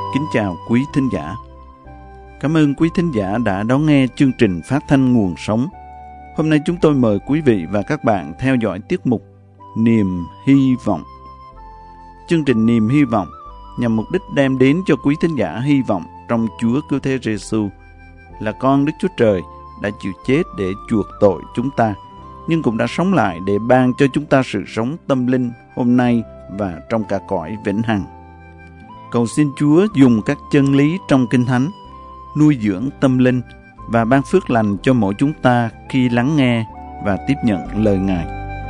Kính chào quý thính giả. Cảm ơn quý thính giả đã đón nghe chương trình phát thanh Nguồn Sống. Hôm nay chúng tôi mời quý vị và các bạn theo dõi tiết mục Niềm Hy Vọng. Chương trình Niềm Hy Vọng nhằm mục đích đem đến cho quý thính giả hy vọng trong Chúa Cứu Thế Giêsu là con Đức Chúa Trời đã chịu chết để chuộc tội chúng ta, nhưng cũng đã sống lại để ban cho chúng ta sự sống tâm linh hôm nay và trong cả cõi vĩnh hằng. Cầu xin Chúa dùng các chân lý trong Kinh Thánh nuôi dưỡng tâm linh và ban phước lành cho mỗi chúng ta khi lắng nghe và tiếp nhận lời Ngài.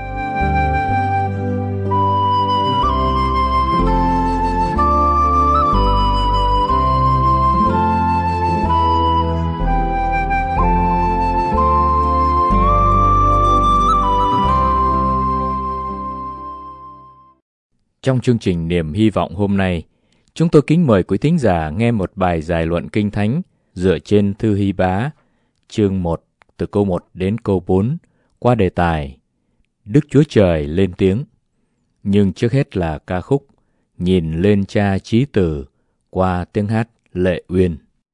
Trong chương trình Niềm Hy Vọng hôm nay, chúng tôi kính mời quý thính giả nghe một bài giải luận Kinh Thánh dựa trên Thư Hy Bá, chương 1, từ câu 1 đến câu 4, qua đề tài Đức Chúa Trời lên tiếng. Nhưng trước hết là ca khúc Nhìn lên Cha Chí Tử qua tiếng hát Lệ Uyên.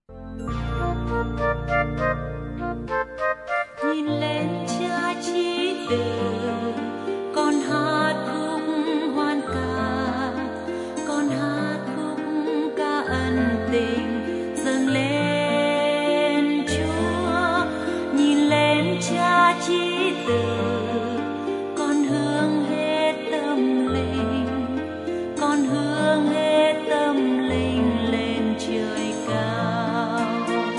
Nhìn lên Cha Chí Tử, con hát khúc hoan ca, con hát khúc ca ân tình dâng lên Chúa. Nhìn lên Cha Chí Tử, con hướng hết tâm linh, con hướng hết tâm linh lên trời cao.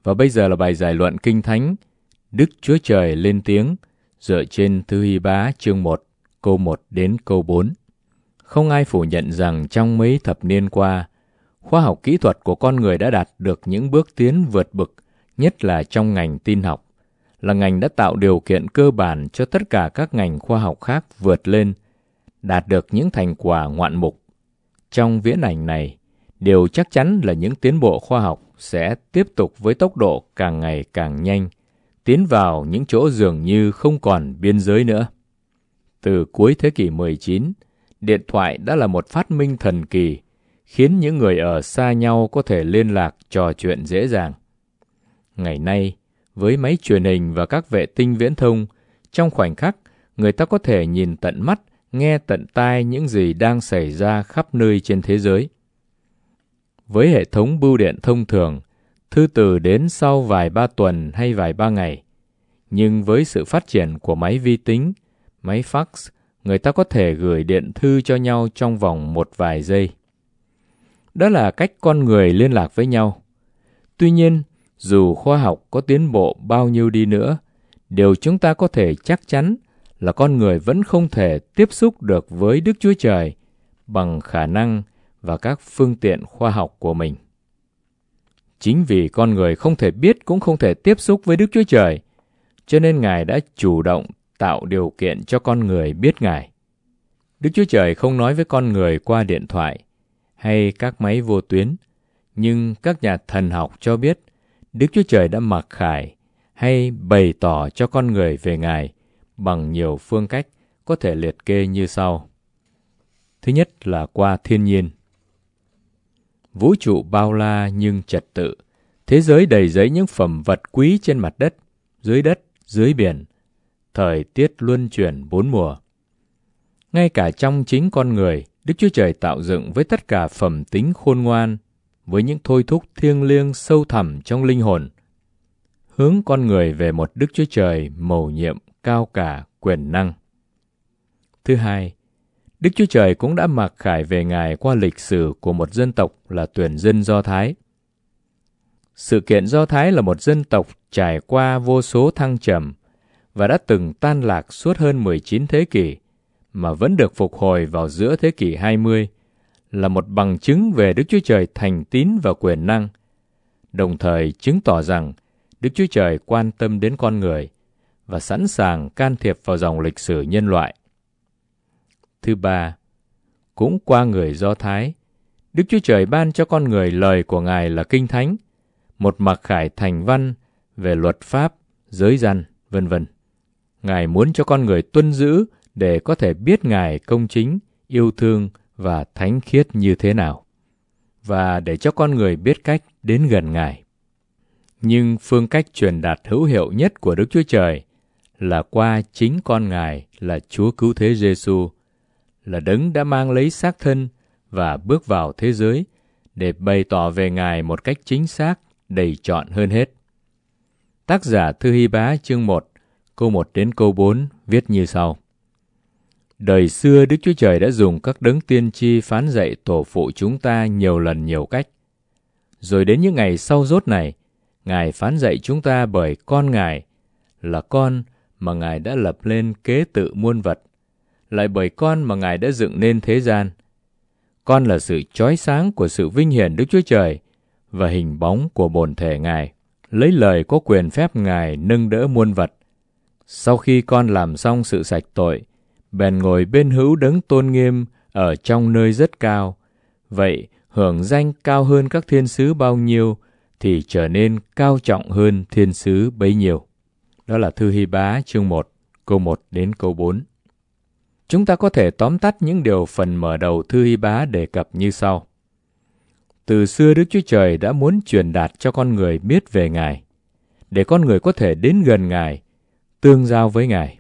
Và bây giờ là bài giải luận Kinh Thánh. Đức Chúa Trời lên tiếng dựa trên Thư Hy Bá chương 1, câu 1 đến câu 4. Không ai phủ nhận rằng trong mấy thập niên qua, khoa học kỹ thuật của con người đã đạt được những bước tiến vượt bậc, nhất là trong ngành tin học, là ngành đã tạo điều kiện cơ bản cho tất cả các ngành khoa học khác vượt lên, đạt được những thành quả ngoạn mục. Trong viễn ảnh này, điều chắc chắn là những tiến bộ khoa học sẽ tiếp tục với tốc độ càng ngày càng nhanh, tiến vào những chỗ dường như không còn biên giới nữa. Từ cuối thế kỷ 19, điện thoại đã là một phát minh thần kỳ, khiến những người ở xa nhau có thể liên lạc trò chuyện dễ dàng. Ngày nay, với máy truyền hình và các vệ tinh viễn thông, trong khoảnh khắc, người ta có thể nhìn tận mắt, nghe tận tai những gì đang xảy ra khắp nơi trên thế giới. Với hệ thống bưu điện thông thường, thư từ đến sau vài ba tuần hay vài ba ngày. Nhưng với sự phát triển của máy vi tính, máy fax, người ta có thể gửi điện thư cho nhau trong vòng một vài giây. Đó là cách con người liên lạc với nhau. Tuy nhiên, dù khoa học có tiến bộ bao nhiêu đi nữa, điều chúng ta có thể chắc chắn là con người vẫn không thể tiếp xúc được với Đức Chúa Trời bằng khả năng và các phương tiện khoa học của mình. Chính vì con người không thể biết cũng không thể tiếp xúc với Đức Chúa Trời, cho nên Ngài đã chủ động tạo điều kiện cho con người biết Ngài. Đức Chúa Trời không nói với con người qua điện thoại hay các máy vô tuyến, nhưng các nhà thần học cho biết Đức Chúa Trời đã mặc khải hay bày tỏ cho con người về Ngài bằng nhiều phương cách có thể liệt kê như sau. Thứ nhất là qua thiên nhiên. Vũ trụ bao la nhưng trật tự, thế giới đầy dẫy những phẩm vật quý trên mặt đất, dưới biển, thời tiết luân chuyển bốn mùa. Ngay cả trong chính con người, Đức Chúa Trời tạo dựng với tất cả phẩm tính khôn ngoan, với những thôi thúc thiêng liêng sâu thẳm trong linh hồn, hướng con người về một Đức Chúa Trời mầu nhiệm, cao cả, quyền năng. Thứ hai, Đức Chúa Trời cũng đã mặc khải về Ngài qua lịch sử của một dân tộc là tuyển dân Do Thái. Sự kiện Do Thái là một dân tộc trải qua vô số thăng trầm và đã từng tan lạc suốt hơn 19 thế kỷ, mà vẫn được phục hồi vào giữa thế kỷ 20, là một bằng chứng về Đức Chúa Trời thành tín và quyền năng, đồng thời chứng tỏ rằng Đức Chúa Trời quan tâm đến con người và sẵn sàng can thiệp vào dòng lịch sử nhân loại. Thứ ba, cũng qua người Do Thái, Đức Chúa Trời ban cho con người lời của Ngài là Kinh Thánh, một mặc khải thành văn về luật pháp, giới răn, vân vân. Ngài muốn cho con người tuân giữ để có thể biết Ngài công chính, yêu thương và thánh khiết như thế nào, và để cho con người biết cách đến gần Ngài. Nhưng phương cách truyền đạt hữu hiệu nhất của Đức Chúa Trời là qua chính con Ngài là Chúa Cứu Thế Giêsu, là Đấng đã mang lấy xác thân và bước vào thế giới để bày tỏ về Ngài một cách chính xác, đầy trọn hơn hết. Tác giả Thư Hy Bá chương 1, câu 1 đến câu 4 viết như sau. Đời xưa Đức Chúa Trời đã dùng các đấng tiên tri phán dạy tổ phụ chúng ta nhiều lần nhiều cách. Rồi đến những ngày sau dốt này, Ngài phán dạy chúng ta bởi con Ngài, là con mà Ngài đã lập lên kế tự muôn vật, lại bởi con mà Ngài đã dựng nên thế gian. Con là sự chói sáng của sự vinh hiển Đức Chúa Trời và hình bóng của bổn thể Ngài, lấy lời có quyền phép Ngài nâng đỡ muôn vật. Sau khi con làm xong sự sạch tội, bèn ngồi bên hữu đấng tôn nghiêm ở trong nơi rất cao. Vậy, hưởng danh cao hơn các thiên sứ bao nhiêu, thì trở nên cao trọng hơn thiên sứ bấy nhiêu. Đó là Thư Hy Bá chương 1, câu 1 đến câu 4. Chúng ta có thể tóm tắt những điều phần mở đầu Thư Hy Bá đề cập như sau. Từ xưa Đức Chúa Trời đã muốn truyền đạt cho con người biết về Ngài, để con người có thể đến gần Ngài, tương giao với Ngài.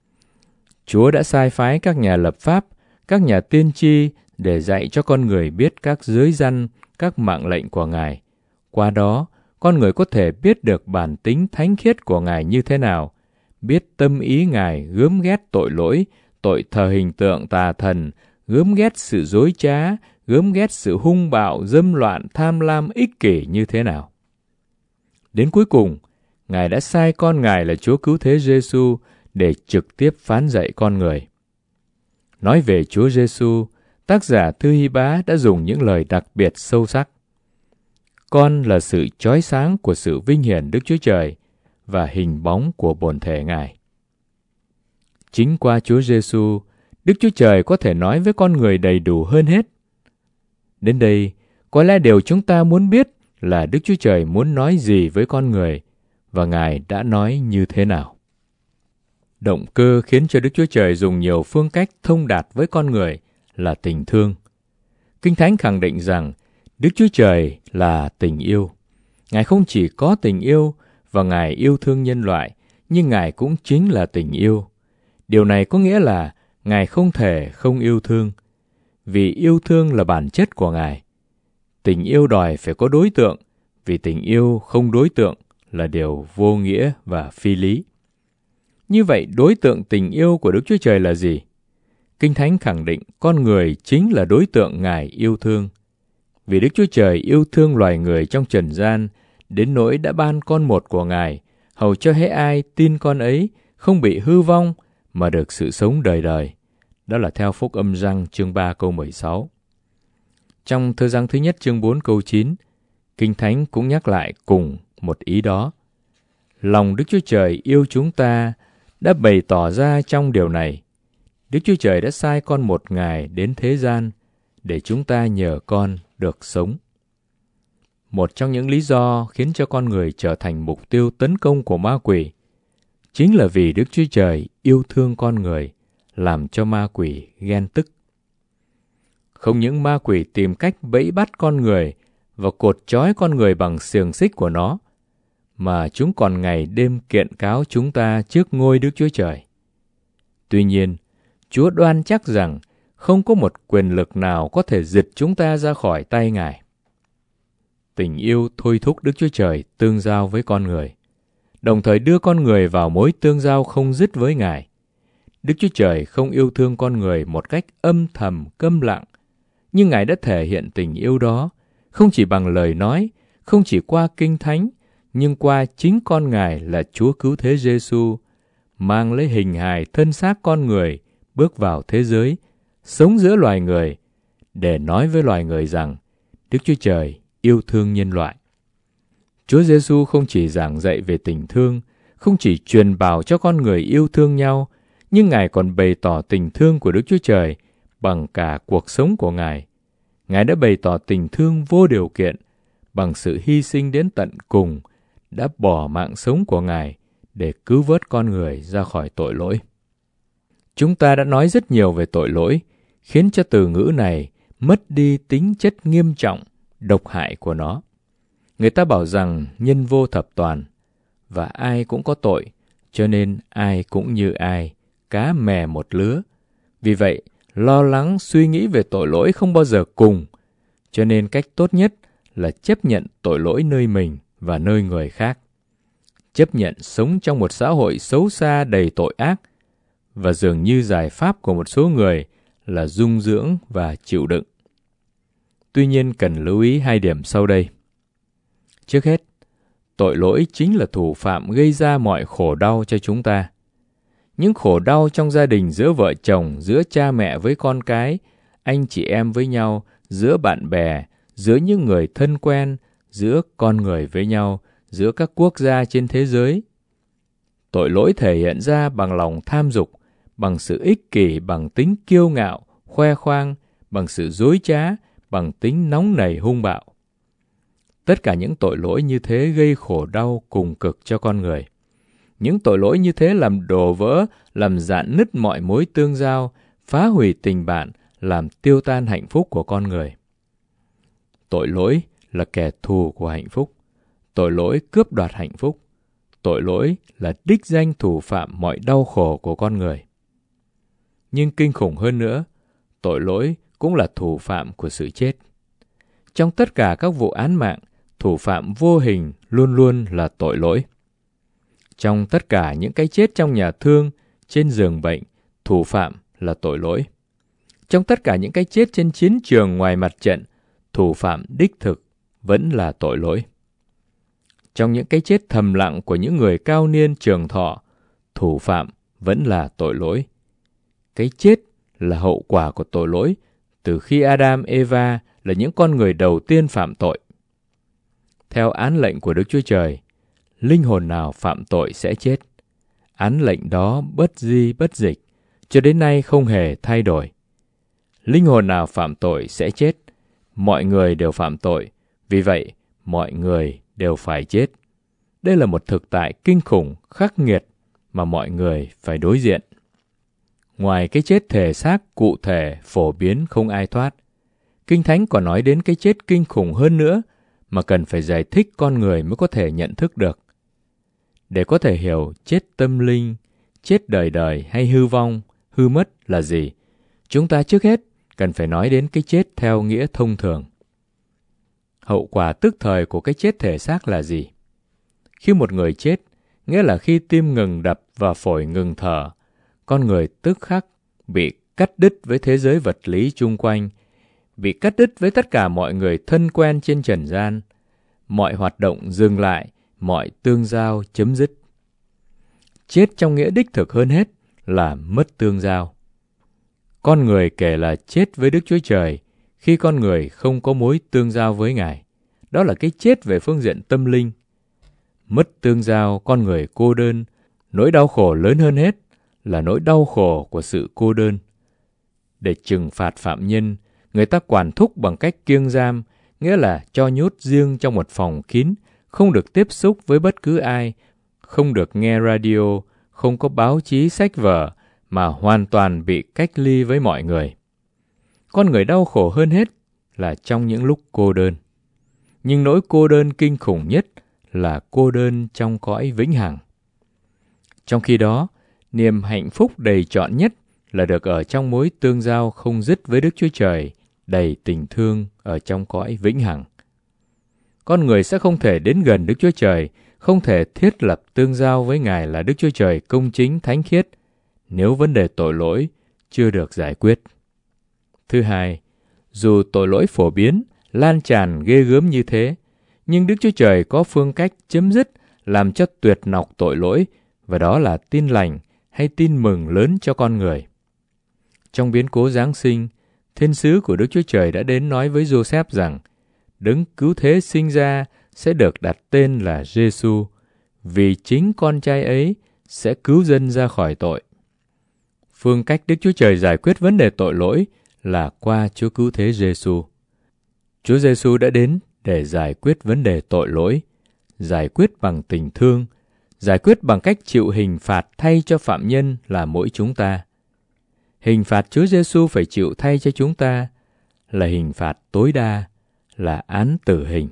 Chúa đã sai phái các nhà lập pháp, các nhà tiên tri để dạy cho con người biết các giới răn, các mạng lệnh của Ngài. Qua đó, con người có thể biết được bản tính thánh khiết của Ngài như thế nào, biết tâm ý Ngài gớm ghét tội lỗi, tội thờ hình tượng tà thần, gớm ghét sự dối trá, gớm ghét sự hung bạo, dâm loạn, tham lam, ích kỷ như thế nào. Đến cuối cùng, Ngài đã sai con Ngài là Chúa Cứu Thế Giêsu để trực tiếp phán dạy con người. Nói về Chúa Giêsu, tác giả Thư Hy Bá đã dùng những lời đặc biệt sâu sắc. Con là sự chói sáng của sự vinh hiển Đức Chúa Trời và hình bóng của bổn thể Ngài. Chính qua Chúa Giêsu, Đức Chúa Trời có thể nói với con người đầy đủ hơn hết. Đến đây, có lẽ điều chúng ta muốn biết là Đức Chúa Trời muốn nói gì với con người và Ngài đã nói như thế nào. Động cơ khiến cho Đức Chúa Trời dùng nhiều phương cách thông đạt với con người là tình thương. Kinh Thánh khẳng định rằng Đức Chúa Trời là tình yêu. Ngài không chỉ có tình yêu và Ngài yêu thương nhân loại, nhưng Ngài cũng chính là tình yêu. Điều này có nghĩa là Ngài không thể không yêu thương, vì yêu thương là bản chất của Ngài. Tình yêu đòi phải có đối tượng, vì tình yêu không đối tượng là điều vô nghĩa và phi lý. Như vậy, đối tượng tình yêu của Đức Chúa Trời là gì? Kinh Thánh khẳng định con người chính là đối tượng Ngài yêu thương. Vì Đức Chúa Trời yêu thương loài người trong trần gian, đến nỗi đã ban con một của Ngài, hầu cho hễ ai tin con ấy không bị hư vong, mà được sự sống đời đời. Đó là theo Phúc Âm Giăng chương 3 câu 16. Trong thơ Giăng thứ nhất chương 4 câu 9, Kinh Thánh cũng nhắc lại cùng một ý đó. Lòng Đức Chúa Trời yêu chúng ta đã bày tỏ ra trong điều này. Đức Chúa Trời đã sai con một Ngài đến thế gian để chúng ta nhờ con được sống. Một trong những lý do khiến cho con người trở thành mục tiêu tấn công của ma quỷ chính là vì Đức Chúa Trời yêu thương con người, làm cho ma quỷ ghen tức. Không những ma quỷ tìm cách bẫy bắt con người và cột trói con người bằng xiềng xích của nó, mà chúng còn ngày đêm kiện cáo chúng ta trước ngôi Đức Chúa Trời. Tuy nhiên, Chúa đoan chắc rằng không có một quyền lực nào có thể giật chúng ta ra khỏi tay Ngài. Tình yêu thôi thúc Đức Chúa Trời tương giao với con người, đồng thời đưa con người vào mối tương giao không dứt với Ngài. Đức Chúa Trời không yêu thương con người một cách âm thầm, câm lặng, nhưng Ngài đã thể hiện tình yêu đó, không chỉ bằng lời nói, không chỉ qua Kinh Thánh, nhưng qua chính con Ngài là Chúa Cứu Thế Giêsu, mang lấy hình hài thân xác con người, bước vào thế giới, sống giữa loài người, để nói với loài người rằng Đức Chúa Trời yêu thương nhân loại. Chúa Giêsu không chỉ giảng dạy về tình thương, không chỉ truyền bảo cho con người yêu thương nhau, nhưng Ngài còn bày tỏ tình thương của Đức Chúa Trời bằng cả cuộc sống của Ngài. Ngài đã bày tỏ tình thương vô điều kiện bằng sự hy sinh đến tận cùng, đã bỏ mạng sống của Ngài để cứu vớt con người ra khỏi tội lỗi. Chúng ta đã nói rất nhiều về tội lỗi, khiến cho từ ngữ này mất đi tính chất nghiêm trọng, độc hại của nó. Người ta bảo rằng nhân vô thập toàn, và ai cũng có tội, cho nên ai cũng như ai, cá mè một lứa. Vì vậy, lo lắng suy nghĩ về tội lỗi không bao giờ cùng, cho nên cách tốt nhất là chấp nhận tội lỗi nơi mình và nơi người khác. Chấp nhận sống trong một xã hội xấu xa đầy tội ác, và dường như giải pháp của một số người là dung dưỡng và chịu đựng. Tuy nhiên cần lưu ý hai điểm sau đây. Trước hết, tội lỗi chính là thủ phạm gây ra mọi khổ đau cho chúng ta. Những khổ đau trong gia đình giữa vợ chồng, giữa cha mẹ với con cái, anh chị em với nhau, giữa bạn bè, giữa những người thân quen, giữa con người với nhau, giữa các quốc gia trên thế giới. Tội lỗi thể hiện ra bằng lòng tham dục, bằng sự ích kỷ, bằng tính kiêu ngạo, khoe khoang, bằng sự dối trá, bằng tính nóng nảy hung bạo. Tất cả những tội lỗi như thế gây khổ đau cùng cực cho con người. Những tội lỗi như thế làm đổ vỡ, làm rạn nứt mọi mối tương giao, phá hủy tình bạn, làm tiêu tan hạnh phúc của con người. Tội lỗi là kẻ thù của hạnh phúc. Tội lỗi cướp đoạt hạnh phúc. Tội lỗi là đích danh thủ phạm mọi đau khổ của con người. Nhưng kinh khủng hơn nữa, tội lỗi cũng là thủ phạm của sự chết. Trong tất cả các vụ án mạng, thủ phạm vô hình luôn luôn là tội lỗi. Trong tất cả những cái chết trong nhà thương, trên giường bệnh, thủ phạm là tội lỗi. Trong tất cả những cái chết trên chiến trường ngoài mặt trận, thủ phạm đích thực vẫn là tội lỗi. Trong những cái chết thầm lặng của những người cao niên trường thọ, thủ phạm vẫn là tội lỗi. Cái chết là hậu quả của tội lỗi từ khi Adam, Eva là những con người đầu tiên phạm tội. Theo án lệnh của Đức Chúa Trời, linh hồn nào phạm tội sẽ chết. Án lệnh đó bất di bất dịch, cho đến nay không hề thay đổi. Linh hồn nào phạm tội sẽ chết. Mọi người đều phạm tội, vì vậy mọi người đều phải chết. Đây là một thực tại kinh khủng, khắc nghiệt mà mọi người phải đối diện. Ngoài cái chết thể xác cụ thể phổ biến không ai thoát, Kinh Thánh còn nói đến cái chết kinh khủng hơn nữa mà cần phải giải thích con người mới có thể nhận thức được. Để có thể hiểu chết tâm linh, chết đời đời hay hư vong, hư mất là gì, chúng ta trước hết cần phải nói đến cái chết theo nghĩa thông thường. Hậu quả tức thời của cái chết thể xác là gì? Khi một người chết, nghĩa là khi tim ngừng đập và phổi ngừng thở, con người tức khắc bị cắt đứt với thế giới vật lý chung quanh, bị cắt đứt với tất cả mọi người thân quen trên trần gian. Mọi hoạt động dừng lại, mọi tương giao chấm dứt. Chết trong nghĩa đích thực hơn hết là mất tương giao. Con người kể là chết với Đức Chúa Trời khi con người không có mối tương giao với Ngài. Đó là cái chết về phương diện tâm linh. Mất tương giao, con người cô đơn. Nỗi đau khổ lớn hơn hết là nỗi đau khổ của sự cô đơn. Để trừng phạt phạm nhân, người ta quản thúc bằng cách kiêng giam, nghĩa là cho nhốt riêng trong một phòng kín, không được tiếp xúc với bất cứ ai, không được nghe radio, không có báo chí sách vở, mà hoàn toàn bị cách ly với mọi người. Con người đau khổ hơn hết là trong những lúc cô đơn. Nhưng nỗi cô đơn kinh khủng nhất là cô đơn trong cõi vĩnh hằng. Trong khi đó, niềm hạnh phúc đầy trọn nhất là được ở trong mối tương giao không dứt với Đức Chúa Trời, đầy tình thương ở trong cõi vĩnh hằng. Con người sẽ không thể đến gần Đức Chúa Trời, không thể thiết lập tương giao với Ngài là Đức Chúa Trời công chính thánh khiết, nếu vấn đề tội lỗi chưa được giải quyết. Thứ hai, dù tội lỗi phổ biến, lan tràn ghê gớm như thế, nhưng Đức Chúa Trời có phương cách chấm dứt làm cho tuyệt nọc tội lỗi, và đó là tin lành hay tin mừng lớn cho con người. Trong biến cố Giáng sinh, thiên sứ của Đức Chúa Trời đã đến nói với Joseph rằng đấng cứu thế sinh ra sẽ được đặt tên là Giêsu, vì chính con trai ấy sẽ cứu dân ra khỏi tội. Phương cách Đức Chúa Trời giải quyết vấn đề tội lỗi là qua Chúa cứu thế Giêsu. Chúa Giêsu đã đến để giải quyết vấn đề tội lỗi, giải quyết bằng tình thương, giải quyết bằng cách chịu hình phạt thay cho phạm nhân là mỗi chúng ta. Hình phạt Chúa Giêsu phải chịu thay cho chúng ta là hình phạt tối đa, là án tử hình.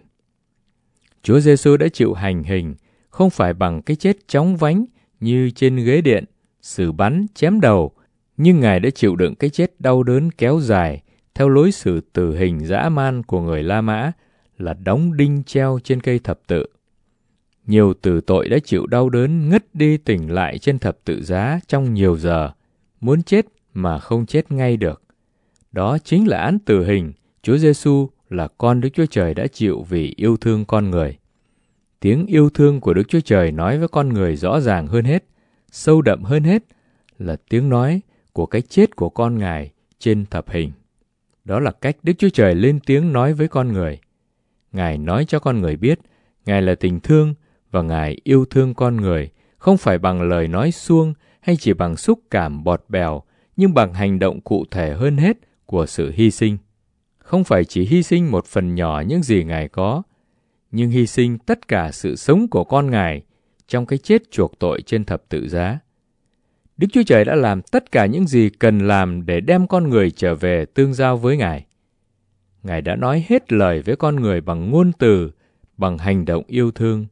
Chúa Giêsu đã chịu hành hình không phải bằng cái chết chóng vánh như trên ghế điện, xử bắn, chém đầu, nhưng Ngài đã chịu đựng cái chết đau đớn kéo dài theo lối xử tử hình dã man của người La Mã là đóng đinh treo trên cây thập tự. Nhiều tử tội đã chịu đau đớn ngất đi tỉnh lại trên thập tự giá trong nhiều giờ, muốn chết mà không chết ngay được. Đó chính là án tử hình Chúa Giêsu là con Đức Chúa Trời đã chịu vì yêu thương con người. Tiếng yêu thương của Đức Chúa Trời nói với con người rõ ràng hơn hết, sâu đậm hơn hết là tiếng nói của cái chết của con Ngài trên thập hình. Đó là cách Đức Chúa Trời lên tiếng nói với con người. Ngài nói cho con người biết Ngài là tình thương và Ngài yêu thương con người, không phải bằng lời nói suông hay chỉ bằng xúc cảm bọt bèo, nhưng bằng hành động cụ thể hơn hết của sự hy sinh. Không phải chỉ hy sinh một phần nhỏ những gì Ngài có, nhưng hy sinh tất cả sự sống của con Ngài trong cái chết chuộc tội trên thập tự giá. Đức Chúa Trời đã làm tất cả những gì cần làm để đem con người trở về tương giao với Ngài. Ngài đã nói hết lời với con người bằng ngôn từ, bằng hành động yêu thương.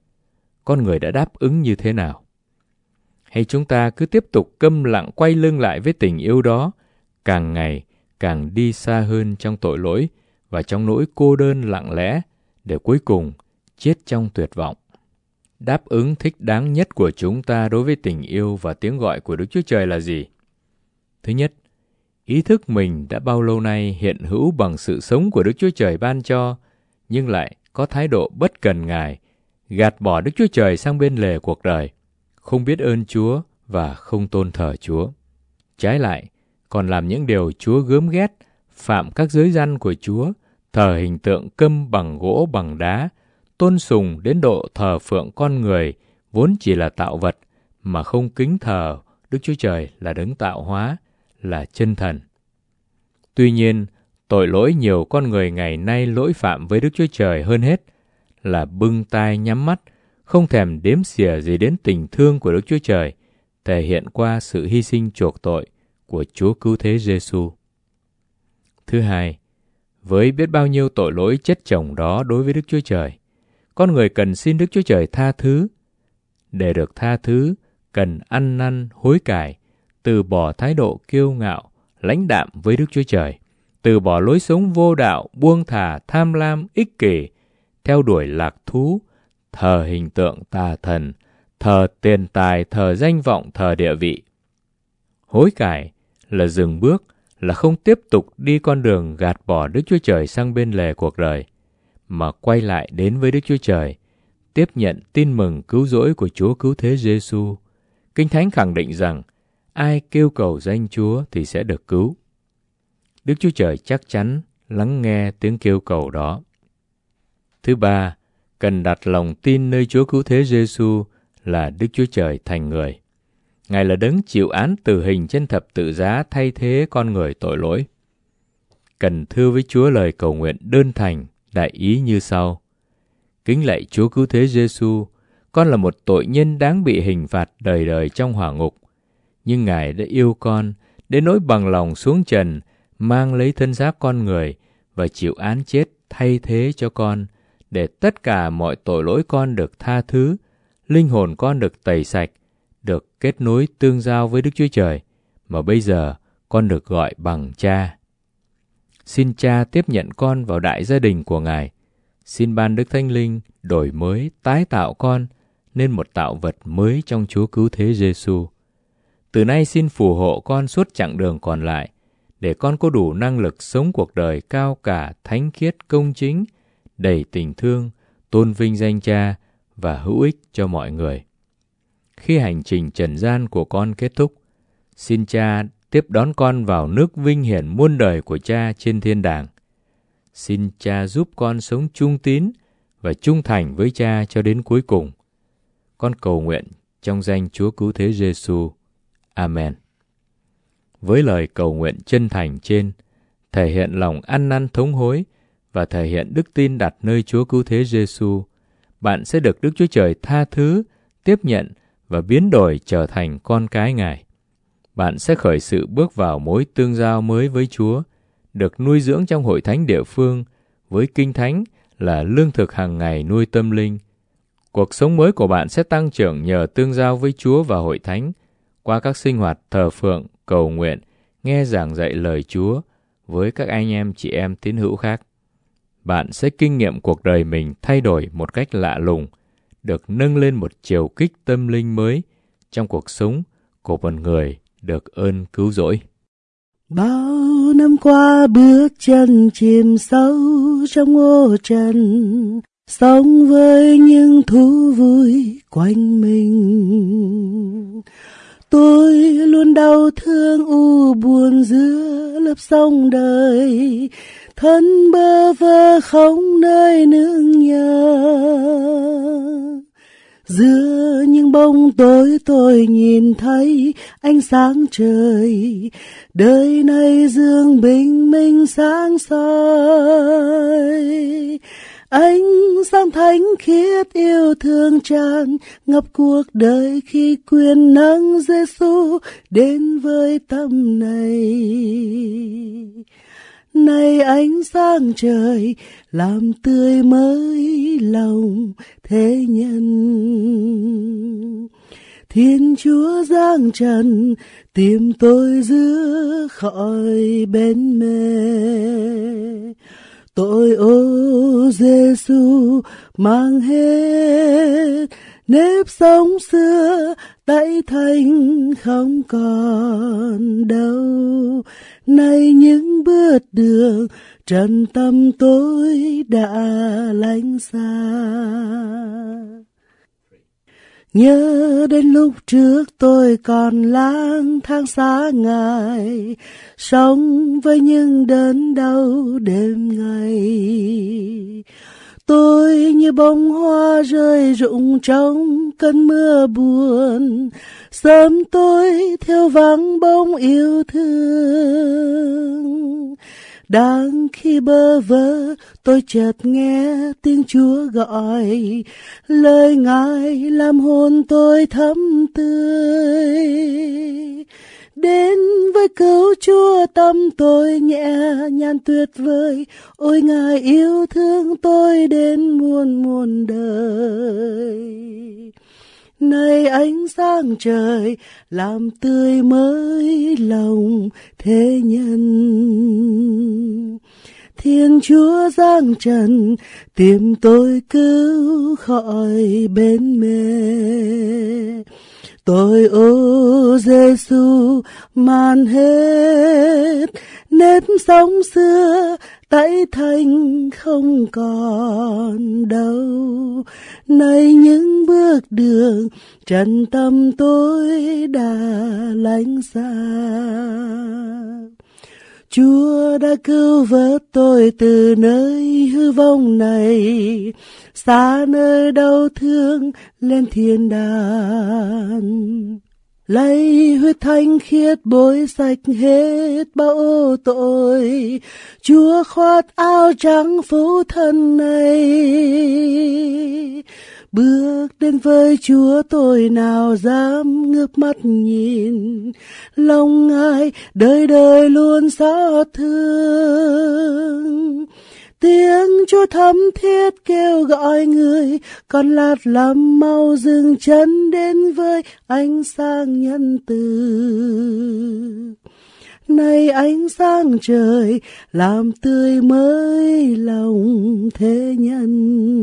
Con người đã đáp ứng như thế nào? Hay chúng ta cứ tiếp tục câm lặng quay lưng lại với tình yêu đó, càng ngày càng đi xa hơn trong tội lỗi và trong nỗi cô đơn lặng lẽ, để cuối cùng chết trong tuyệt vọng. Đáp ứng thích đáng nhất của chúng ta đối với tình yêu và tiếng gọi của Đức Chúa Trời là gì? Thứ nhất, ý thức mình đã bao lâu nay hiện hữu bằng sự sống của Đức Chúa Trời ban cho, nhưng lại có thái độ bất cần Ngài, gạt bỏ Đức Chúa Trời sang bên lề cuộc đời, không biết ơn Chúa và không tôn thờ Chúa. Trái lại, còn làm những điều Chúa gớm ghét, phạm các giới răn của Chúa, thờ hình tượng câm bằng gỗ bằng đá, tôn sùng đến độ thờ phượng con người vốn chỉ là tạo vật, mà không kính thờ Đức Chúa Trời là đấng tạo hóa, là chân thần. Tuy nhiên, tội lỗi nhiều con người ngày nay lỗi phạm với Đức Chúa Trời hơn hết là bưng tai nhắm mắt, không thèm đếm xỉa gì đến tình thương của Đức Chúa Trời, thể hiện qua sự hy sinh chuộc tội của Chúa Cứu Thế Giêsu. Thứ hai, với biết bao nhiêu tội lỗi chất chồng đó đối với Đức Chúa Trời, con người cần xin Đức Chúa Trời tha thứ. Để được tha thứ, cần ăn năn hối cải, từ bỏ thái độ kiêu ngạo, lãnh đạm với Đức Chúa Trời, từ bỏ lối sống vô đạo, buông thả, tham lam, ích kỷ, theo đuổi lạc thú, thờ hình tượng tà thần, thờ tiền tài, thờ danh vọng, thờ địa vị. Hối cải là dừng bước, là không tiếp tục đi con đường gạt bỏ Đức Chúa Trời sang bên lề cuộc đời, mà quay lại đến với Đức Chúa Trời, tiếp nhận tin mừng cứu rỗi của Chúa Cứu Thế Giêsu. Kinh Thánh khẳng định rằng, ai kêu cầu danh Chúa thì sẽ được cứu. Đức Chúa Trời chắc chắn lắng nghe tiếng kêu cầu đó. Thứ ba, cần đặt lòng tin nơi Chúa Cứu Thế Giêsu là Đức Chúa Trời thành người. Ngài là đấng chịu án tử hình trên thập tự giá thay thế con người tội lỗi. Cần thưa với Chúa lời cầu nguyện đơn thành, đại ý như sau: Kính lạy Chúa Cứu Thế Giêsu, con là một tội nhân đáng bị hình phạt đời đời trong hỏa ngục, nhưng Ngài đã yêu con đến nỗi bằng lòng xuống trần, mang lấy thân xác con người và chịu án chết thay thế cho con, để tất cả mọi tội lỗi con được tha thứ, linh hồn con được tẩy sạch, được kết nối tương giao với Đức Chúa Trời, mà bây giờ con được gọi bằng Cha. Xin Cha tiếp nhận con vào đại gia đình của Ngài. Xin ban Đức Thánh Linh đổi mới, tái tạo con nên một tạo vật mới trong Chúa Cứu Thế Giêsu. Từ nay xin phù hộ con suốt chặng đường còn lại, để con có đủ năng lực sống cuộc đời cao cả, thánh khiết, công chính, đầy tình thương, tôn vinh danh Cha và hữu ích cho mọi người. Khi hành trình trần gian của con kết thúc, xin Cha tiếp đón con vào nước vinh hiển muôn đời của Cha trên thiên đàng. Xin Cha giúp con sống trung tín và trung thành với Cha cho đến cuối cùng. Con cầu nguyện trong danh Chúa Cứu Thế Giêsu. Amen. Với lời cầu nguyện chân thành trên, thể hiện lòng ăn năn thống hối và thể hiện đức tin đặt nơi Chúa Cứu Thế Giêsu, bạn sẽ được Đức Chúa Trời tha thứ, tiếp nhận và biến đổi trở thành con cái Ngài. Bạn sẽ khởi sự bước vào mối tương giao mới với Chúa, được nuôi dưỡng trong hội thánh địa phương, với Kinh Thánh là lương thực hàng ngày nuôi tâm linh. Cuộc sống mới của bạn sẽ tăng trưởng nhờ tương giao với Chúa và hội thánh, qua các sinh hoạt thờ phượng, cầu nguyện, nghe giảng dạy lời Chúa với các anh em chị em tín hữu khác. Bạn sẽ kinh nghiệm cuộc đời mình thay đổi một cách lạ lùng, được nâng lên một chiều kích tâm linh mới trong cuộc sống của một người được ơn cứu rỗi. Bao năm qua bước chân chìm sâu trong ô trần, sống với những thú vui quanh mình. Tôi luôn đau thương u buồn giữa lớp sông đời, thân bơ vơ không nơi nương nhờ. Giữa những bóng tối tôi nhìn thấy ánh sáng trời, đời này dương bình minh sáng soi. Ánh sáng thánh khiết yêu thương tràn ngập cuộc đời khi quyền năng Giêsu đến với tâm này. Này ánh sáng trời làm tươi mới lòng thế nhân. Thiên Chúa giáng trần tìm tôi giữa khỏi bên mê. Tôi ô Giêsu mang hết nếp sống xưa tẩy thành không còn đâu. Nay những bước đường trần tâm tôi đã lánh xa. Nhớ đến lúc trước tôi còn lang thang xa Ngài, sống với những đớn đau đêm ngày. Tôi như bông hoa rơi rụng trong cơn mưa buồn, sớm tôi theo vắng bóng yêu thương. Đang khi bơ vơ tôi chợt nghe tiếng Chúa gọi, lời Ngài làm hồn tôi thấm tươi. Đến với cứu Chúa tâm tôi nhẹ nhàng tuyệt vời, ôi Ngài yêu thương tôi đến muôn muôn đời. Này ánh sáng trời làm tươi mới lòng thế nhân. Thiên Chúa giáng trần tìm tôi cứu khỏi bên mê. Tôi ô Giêsu man hết, nếp sống xưa tẩy thành không còn đâu. Nay những bước đường trần tâm tôi đã lánh xa. Chúa đã cứu vớt tôi từ nơi hư vong này, xa nơi đau thương lên thiên đàng. Lấy huyết thanh khiết bôi sạch hết bao ô tội, Chúa khoác áo trắng phủ thân này. Bước đến với Chúa tôi nào dám ngước mắt nhìn, lòng Ngài đời đời luôn xót thương. Tiếng Chúa thấm thiết kêu gọi người, con lạt lắm mau dừng chân đến với ánh sáng nhân từ. Này ánh sáng trời làm tươi mới lòng thế nhân.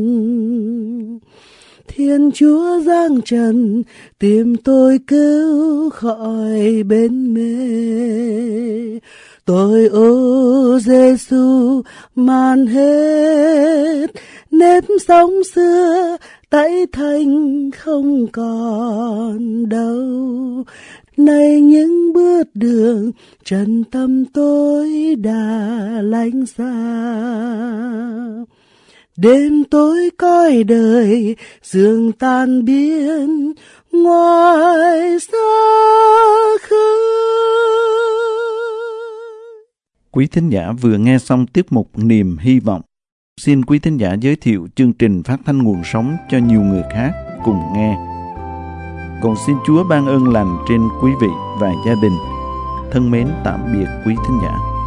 Thiên Chúa giáng trần tìm tôi cứu khỏi bên mê. Tôi ô Giêsu man hết, nếp sống xưa tẩy thành không còn đâu. Nay những bước đường trần tâm tôi đã lánh xa. Đêm tối cõi đời dương tan biến ngoài xa khơi. Quý thính giả vừa nghe xong tiết mục Niềm Hy Vọng. Xin quý thính giả giới thiệu chương trình phát thanh nguồn sống cho nhiều người khác cùng nghe. Còn xin Chúa ban ơn lành trên quý vị và gia đình. Thân mến tạm biệt quý thính giả.